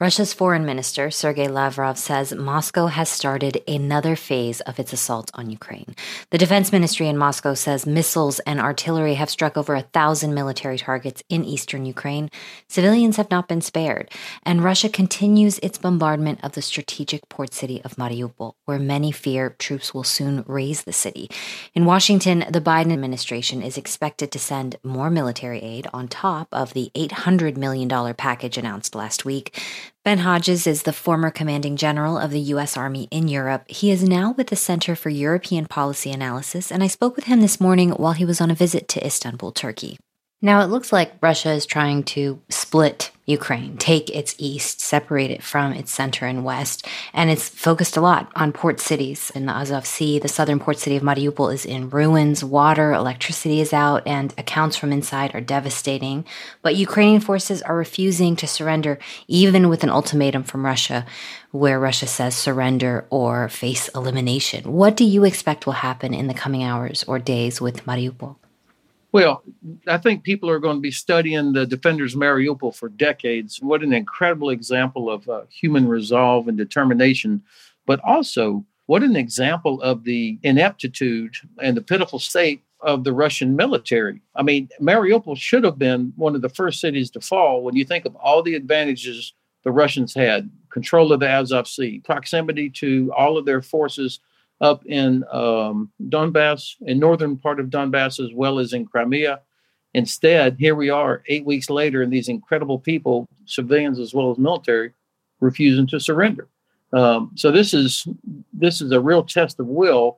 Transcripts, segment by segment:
Russia's foreign minister, Sergei Lavrov, says Moscow has started another phase of its assault on Ukraine. The defense ministry in Moscow says missiles and artillery have struck over 1,000 military targets in eastern Ukraine. Civilians have not been spared, and Russia continues its bombardment of the strategic port city of Mariupol, where many fear troops will soon raze the city. In Washington, the Biden administration is expected to send more military aid on top of the $800 million package announced last week. Ben Hodges is the former commanding general of the U.S. Army in Europe. He is now with the Center for European Policy Analysis, and I spoke with him this morning while he was on a visit to Istanbul, Turkey. Now, it looks like Russia is trying to split Ukraine, take its east, separate it from its center and west, and it's focused a lot on port cities in the Azov Sea. The southern port city of Mariupol is in ruins, water, electricity is out, and accounts from inside are devastating. But Ukrainian forces are refusing to surrender, even with an ultimatum from Russia, where Russia says surrender or face elimination. What do you expect will happen in the coming hours or days with Mariupol? Well, I think people are going to be studying the defenders of Mariupol for decades. What an incredible example of human resolve and determination, but also what an example of the ineptitude and the pitiful state of the Russian military. I mean, Mariupol should have been one of the first cities to fall when you think of all the advantages the Russians had: control of the Azov Sea, proximity to all of their forces up in Donbass, in northern part of Donbass, as well as in Crimea. Instead, here we are 8 weeks later, and these incredible people, civilians as well as military, refusing to surrender. So this is a real test of will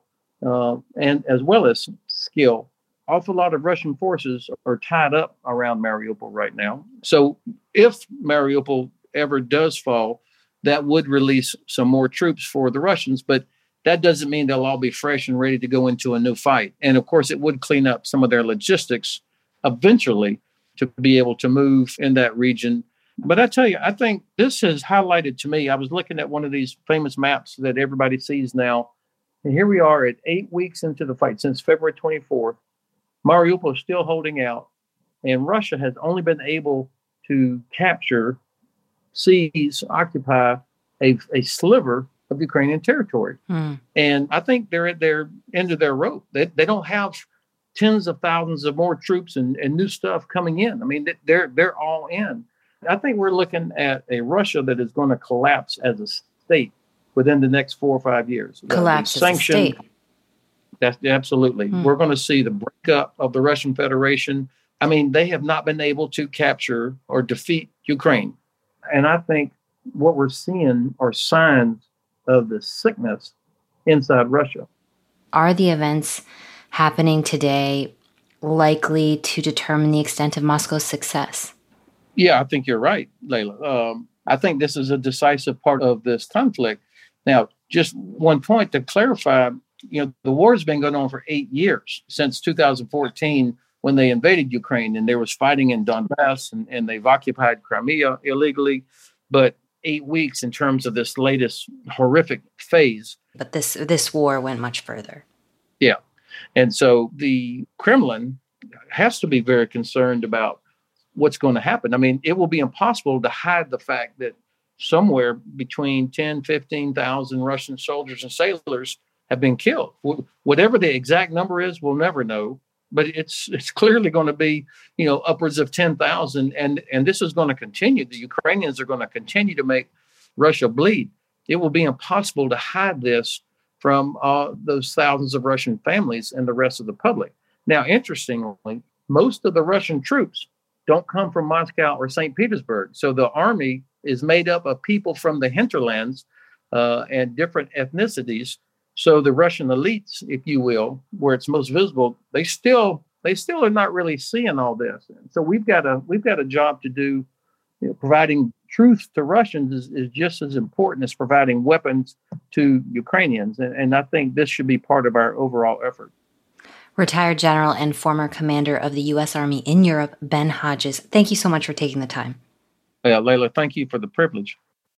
and as well as skill. Awful lot of Russian forces are tied up around Mariupol right now. So if Mariupol ever does fall, that would release some more troops for the Russians, but that doesn't mean they'll all be fresh and ready to go into a new fight. And of course, it would clean up some of their logistics eventually to be able to move in that region. But I tell you, I think this has highlighted to me, I was looking at one of these famous maps that everybody sees now. And here we are at 8 weeks into the fight, since February 24th. Mariupol is still holding out. And Russia has only been able to capture, seize, occupy a sliver of Ukrainian territory. And I think they're at their end of their rope. They don't have tens of thousands of more troops and new stuff coming in. I mean, they're all in. I think we're looking at a Russia that is going to collapse as a state within the next 4 or 5 years. Collapse as a state. That's absolutely. We're going to see the breakup of the Russian Federation. I mean, they have not been able to capture or defeat Ukraine. And I think what we're seeing are signs of the sickness inside Russia. Are the events happening today likely to determine the extent of Moscow's success? Yeah, I think you're right, Layla. I think this is a decisive part of this conflict. Now, just one point to clarify, the war has been going on for 8 years, since 2014, when they invaded Ukraine, and there was fighting in Donbass, and they've occupied Crimea illegally. But 8 weeks in terms of this latest horrific phase. But this war went much further. Yeah. And so the Kremlin has to be very concerned about what's going to happen. I mean, it will be impossible to hide the fact that somewhere between 10, 15,000 Russian soldiers and sailors have been killed. Whatever the exact number is, we'll never know. But it's clearly going to be, upwards of 10,000. And this is going to continue. The Ukrainians are going to continue to make Russia bleed. It will be impossible to hide this from those thousands of Russian families and the rest of the public. Now, interestingly, most of the Russian troops don't come from Moscow or St. Petersburg. So the army is made up of people from the hinterlands and different ethnicities. So the Russian elites, if you will, where it's most visible, they still are not really seeing all this. And so we've got a job to do. Providing truth to Russians is just as important as providing weapons to Ukrainians. And I think this should be part of our overall effort. Retired General and former commander of the U.S. Army in Europe, Ben Hodges, thank you so much for taking the time. Layla, thank you for the privilege.